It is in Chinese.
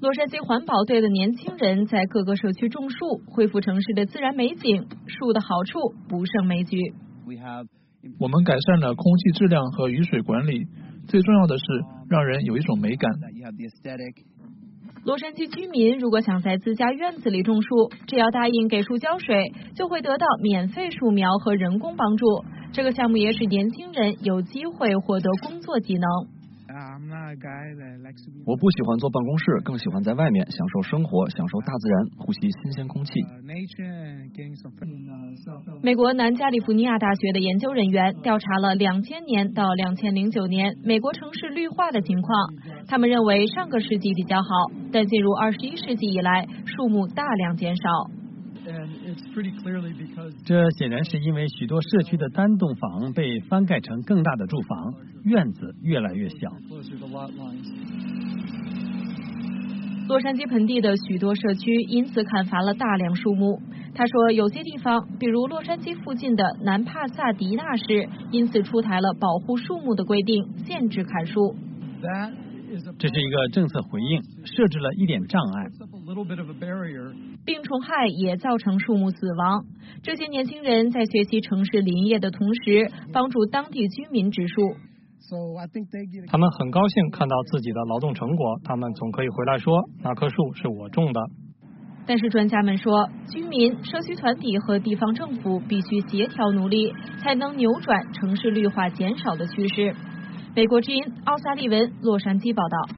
洛杉矶环保队的年轻人在各个社区种树，恢复城市的自然美景。树的好处不胜枚举。 我们改善了空气质量和雨水管理，最重要的是让人有一种美感。 洛杉矶居民如果想在自家院子里种树，只要答应给树浇水，就会得到免费树苗和人工帮助。这个项目也使年轻人有机会获得工作技能。 我不喜欢坐办公室，更喜欢在外面享受生活，享受大自然，呼吸新鲜空气。 美国南加利福尼亚大学的研究人员调查了2000年到2009年美国城市绿化的情况，他们认为上个世纪比较好，但进入21世纪以来，树木大量减少。 这显然是因为许多社区的单栋房被翻盖成更大的住房，院子越来越小。 洛杉矶盆地的许多社区因此砍伐了大量树木。他说，有些地方，比如洛杉矶附近的南帕萨迪纳市，因此出台了保护树木的规定，限制砍树。 这是一个政策回应，设置了一点障碍。 病虫害也造成树木死亡。这些年轻人在学习城市林业的同时，帮助当地居民植树。 他们很高兴看到自己的劳动成果，他们总可以回来说，那棵树是我种的。 但是专家们说，居民、社区团体和地方政府必须协调努力，才能扭转城市绿化减少的趋势。美国之音奥萨利文，洛杉矶报道。